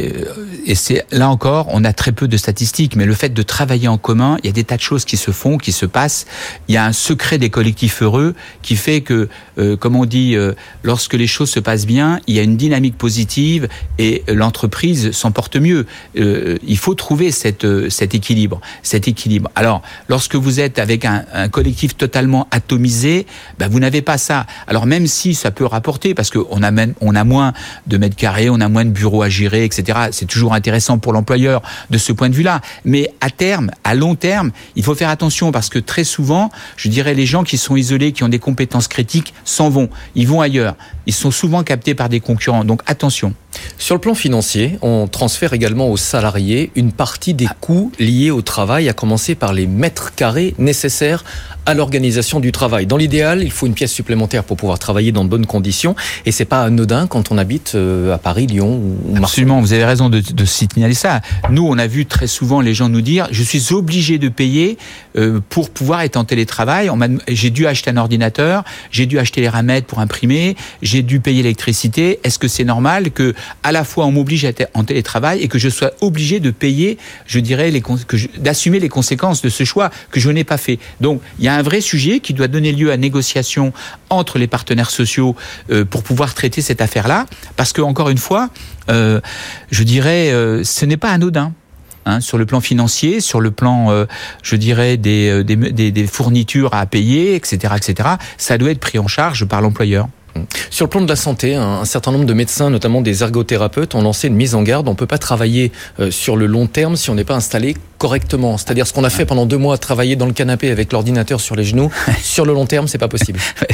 là encore, on a très peu de statistiques, mais le fait de travailler en commun, il y a des tas de choses qui se font, qui se passent. Il y a un secret des collectifs heureux qui fait que, comme on dit, lorsque les choses se passent bien, il y a une dynamique positive et l'entreprise s'en porte mieux. Il faut trouver cet équilibre. Alors, lorsque vous êtes avec un collectif totalement atomisé, vous n'avez pas ça. Alors même si ça peut rapporter, parce qu'on a moins de mètres carrés, on a moins de bureaux à gérer, etc. C'est toujours intéressant pour l'employeur de ce point de vue-là. Mais à long terme, il faut faire attention parce que très souvent, je dirais, les gens qui sont isolés, qui ont des compétences critiques, s'en vont. Ils vont ailleurs. Ils sont souvent captés par des concurrents. Donc attention. Sur le plan financier, on transfère également aux salariés une partie des coûts liés au travail, à commencer par les mètres carrés nécessaires à l'organisation du travail. Dans l'idéal, il faut une pièce supplémentaire pour pouvoir travailler dans de bonnes conditions, et c'est pas anodin quand on habite à Paris, Lyon ou Marseille. Absolument, vous avez raison de signaler ça. Nous, on a vu très souvent les gens nous dire « je suis obligé de payer pour pouvoir être en télétravail, j'ai dû acheter un ordinateur, j'ai dû acheter les ramettes pour imprimer, j'ai dû payer l'électricité, est-ce que c'est normal que à la fois on m'oblige à être en télétravail et que je sois obligé de payer, je dirais, d'assumer les conséquences de ce choix que je n'ai pas fait ?» Donc, il y a un vrai sujet qui doit donner lieu à négociation entre les partenaires sociaux pour pouvoir traiter cette affaire-là, parce que, encore une fois, je dirais, ce n'est pas anodin. Sur le plan financier, sur le plan, je dirais, des fournitures à payer, etc., ça doit être pris en charge par l'employeur. Sur le plan de la santé, un certain nombre de médecins, notamment des ergothérapeutes, ont lancé une mise en garde. On ne peut pas travailler sur le long terme si on n'est pas installé correctement. C'est-à-dire ce qu'on a fait pendant 2 mois, travailler dans le canapé avec l'ordinateur sur les genoux, sur le long terme, c'est pas possible.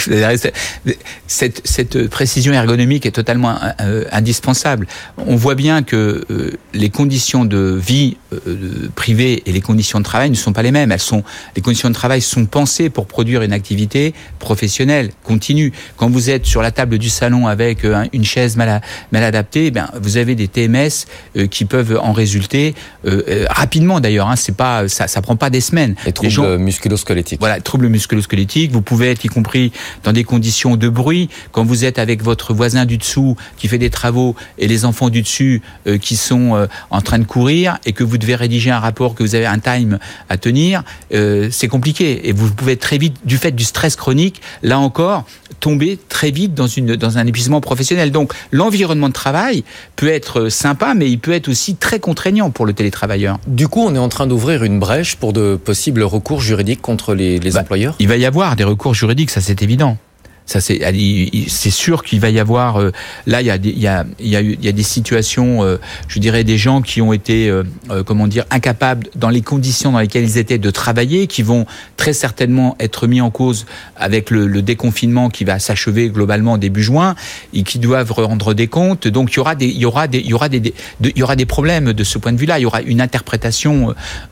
Cette précision ergonomique est totalement indispensable. On voit bien que les conditions de vie privée et les conditions de travail ne sont pas les mêmes. Les conditions de travail sont pensées pour produire une activité professionnelle, continue. Quand vous êtes sur la table du salon avec une chaise mal adaptée, vous avez des TMS qui peuvent en résulter rapidement d'ailleurs. C'est pas, ça prend pas des semaines. Les troubles musculo-squelettiques. Voilà, troubles musculo-squelettiques. Vous pouvez être y compris dans des conditions de bruit. Quand vous êtes avec votre voisin du dessous qui fait des travaux et les enfants du dessus qui sont en train de courir et que vous devez rédiger un rapport, que vous avez un time à tenir, c'est compliqué. Et vous pouvez très vite, du fait du stress chronique, là encore, tomber très vite dans un épuisement professionnel. Donc, l'environnement de travail peut être sympa, mais il peut être aussi très contraignant pour le télétravailleur. Du coup, on est en train d'ouvrir une brèche pour de possibles recours juridiques contre les employeurs ? Il va y avoir des recours juridiques, ça c'est évident. Ça, c'est sûr qu'il va y avoir là il y a des situations, je dirais des gens qui ont été incapables dans les conditions dans lesquelles ils étaient de travailler, qui vont très certainement être mis en cause avec le déconfinement qui va s'achever globalement début juin et qui doivent rendre des comptes. Donc il y aura des problèmes de ce point de vue-là. Il y aura une interprétation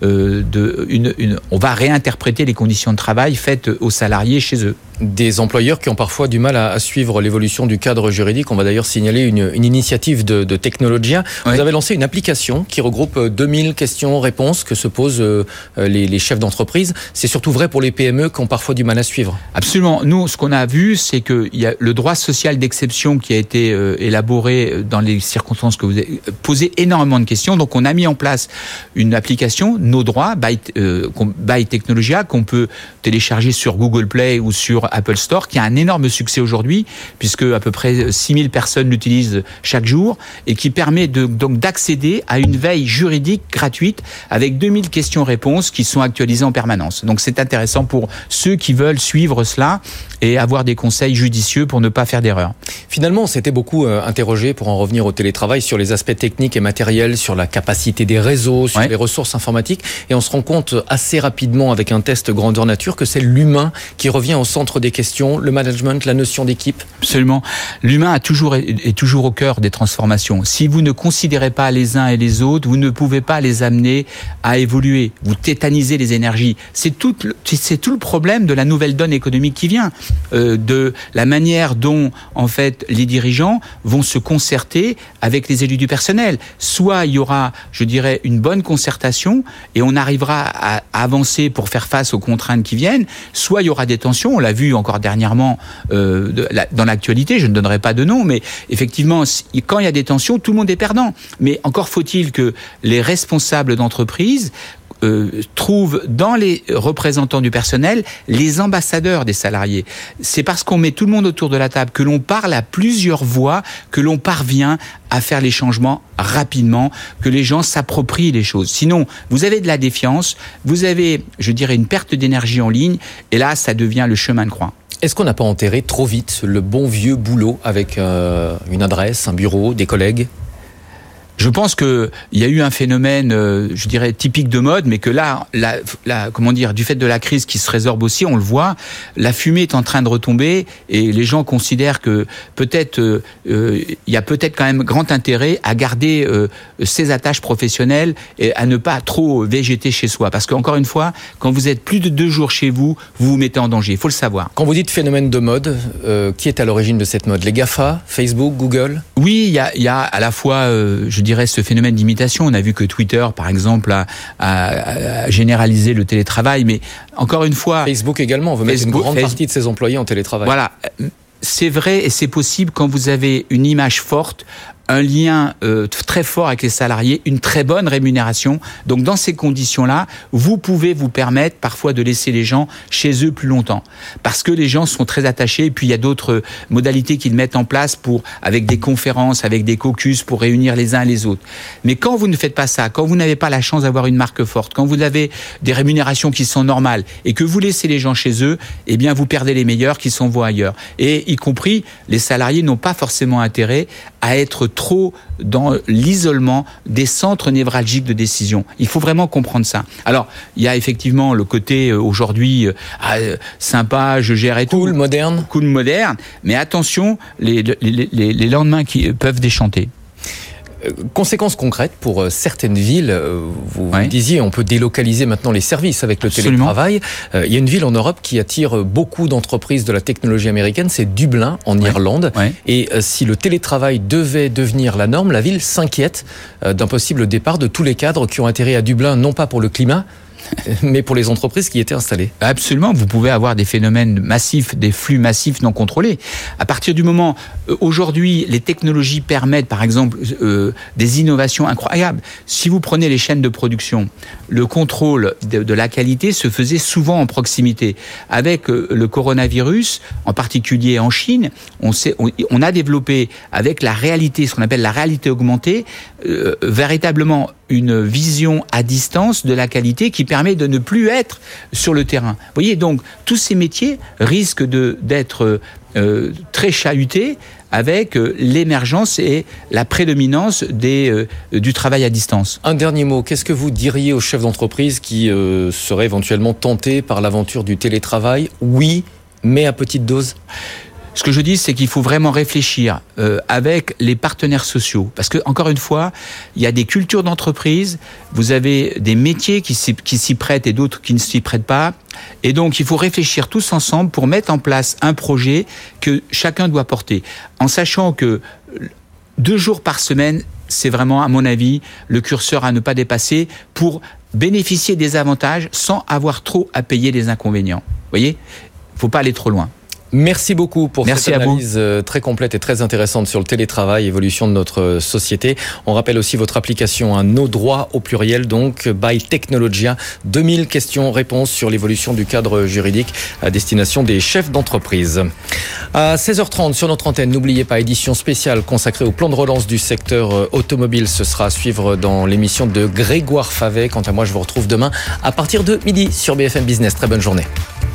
on va réinterpréter les conditions de travail faites aux salariés chez eux. Des employeurs qui ont parfois du mal à suivre l'évolution du cadre juridique. On va d'ailleurs signaler une initiative de Technologia. Vous avez lancé une application qui regroupe 2000 questions-réponses que se posent les chefs d'entreprise. C'est surtout vrai pour les PME qui ont parfois du mal à suivre. Absolument. Nous, ce qu'on a vu, c'est qu'il y a le droit social d'exception qui a été élaboré dans les circonstances que vous avez posé énormément de questions. Donc, on a mis en place une application, Nos droits, by Technologia, qu'on peut télécharger sur Google Play ou sur Apple Store, qui a un énorme succès aujourd'hui, puisque à peu près 6000 personnes l'utilisent chaque jour, et qui permet donc d'accéder à une veille juridique gratuite avec 2000 questions-réponses qui sont actualisées en permanence. Donc c'est intéressant pour ceux qui veulent suivre cela et avoir des conseils judicieux pour ne pas faire d'erreur. Finalement, on s'était beaucoup interrogé, pour en revenir au télétravail, sur les aspects techniques et matériels, sur la capacité des réseaux, sur les ressources informatiques, et on se rend compte assez rapidement avec un test grandeur nature que c'est l'humain qui revient au centre des questions, le management, la notion d'équipe. Absolument. L'humain est toujours au cœur des transformations. Si vous ne considérez pas les uns et les autres, vous ne pouvez pas les amener à évoluer. Vous tétanisez les énergies. C'est tout le problème de la nouvelle donne économique qui vient, de la manière dont, en fait, les dirigeants vont se concerter avec les élus du personnel. Soit il y aura, je dirais, une bonne concertation et on arrivera à avancer pour faire face aux contraintes qui viennent, soit il y aura des tensions. On l'a vu encore dernièrement dans l'actualité, je ne donnerai pas de nom, mais effectivement, quand il y a des tensions, tout le monde est perdant. Mais encore faut-il que les responsables d'entreprise trouvent dans les représentants du personnel les ambassadeurs des salariés. C'est parce qu'on met tout le monde autour de la table, que l'on parle à plusieurs voix, que l'on parvient à faire les changements rapidement, que les gens s'approprient les choses. Sinon, vous avez de la défiance, vous avez, je dirais, une perte d'énergie en ligne, et là, ça devient le chemin de croix. Est-ce qu'on n'a pas enterré trop vite le bon vieux boulot avec une adresse, un bureau, des collègues ? Je pense que il y a eu un phénomène, je dirais typique de mode, mais que là, du fait de la crise qui se résorbe aussi, on le voit, la fumée est en train de retomber et les gens considèrent que peut-être il y a peut-être quand même grand intérêt à garder ses attaches professionnelles et à ne pas trop végéter chez soi, parce qu'encore une fois, quand vous êtes plus de 2 jours chez vous, vous vous mettez en danger. Il faut le savoir. Quand vous dites phénomène de mode, qui est à l'origine de cette mode ? Les GAFA, Facebook, Google ? Oui, il y a à la fois, je dirais, ce phénomène d'imitation. On a vu que Twitter, par exemple, a généralisé le télétravail, mais encore une fois... Facebook également, on veut mettre une grande partie de ses employés en télétravail. Voilà, c'est vrai et c'est possible quand vous avez une image forte, un lien très fort avec les salariés, une très bonne rémunération. Donc dans ces conditions-là, vous pouvez vous permettre parfois de laisser les gens chez eux plus longtemps, parce que les gens sont très attachés. Et puis il y a d'autres modalités qu'ils mettent en place avec des conférences, avec des caucus pour réunir les uns et les autres. Mais quand vous ne faites pas ça, quand vous n'avez pas la chance d'avoir une marque forte, quand vous avez des rémunérations qui sont normales et que vous laissez les gens chez eux, eh bien vous perdez les meilleurs qui s'en vont ailleurs. Et y compris, les salariés n'ont pas forcément intérêt à être trop dans l'isolement des centres névralgiques de décision. Il faut vraiment comprendre ça. Alors, il y a effectivement le côté aujourd'hui sympa, je gère et cool, tout. Cool, moderne. Mais attention, les lendemains qui peuvent déchanter. Conséquences concrètes pour certaines villes, vous disiez, on peut délocaliser maintenant les services avec le télétravail. Il y a une ville en Europe qui attire beaucoup d'entreprises de la technologie américaine, c'est Dublin, en Irlande. Et si le télétravail devait devenir la norme, la ville s'inquiète d'un possible départ de tous les cadres qui ont atterri à Dublin, non pas pour le climat, mais pour les entreprises qui étaient installées. Absolument, vous pouvez avoir des phénomènes massifs, des flux massifs non contrôlés. À partir du moment, aujourd'hui, les technologies permettent, par exemple, des innovations incroyables. Si vous prenez les chaînes de production, le contrôle de la qualité se faisait souvent en proximité. Avec le coronavirus, en particulier en Chine, on a développé avec la réalité, ce qu'on appelle la réalité augmentée, véritablement une vision à distance de la qualité qui permet de ne plus être sur le terrain. Vous voyez, donc tous ces métiers risquent d'être très chahutés avec l'émergence et la prédominance du travail à distance. Un dernier mot, qu'est-ce que vous diriez aux chefs d'entreprise qui seraient éventuellement tentés par l'aventure du télétravail ? Oui, mais à petite dose ? Ce que je dis, c'est qu'il faut vraiment réfléchir avec les partenaires sociaux. Parce que, encore une fois, il y a des cultures d'entreprise, vous avez des métiers qui s'y prêtent et d'autres qui ne s'y prêtent pas. Et donc, il faut réfléchir tous ensemble pour mettre en place un projet que chacun doit porter. En sachant que 2 jours par semaine, c'est vraiment, à mon avis, le curseur à ne pas dépasser pour bénéficier des avantages sans avoir trop à payer des inconvénients. Vous voyez ? Il ne faut pas aller trop loin. Merci beaucoup pour cette analyse très complète et très intéressante sur le télétravail, évolution de notre société. On rappelle aussi votre application, Nos droits au pluriel, donc by Technologia. 2000 questions-réponses sur l'évolution du cadre juridique à destination des chefs d'entreprise. À 16h30 sur notre antenne, n'oubliez pas, édition spéciale consacrée au plan de relance du secteur automobile. Ce sera à suivre dans l'émission de Grégoire Favet. Quant à moi, je vous retrouve demain à partir de midi sur BFM Business. Très bonne journée.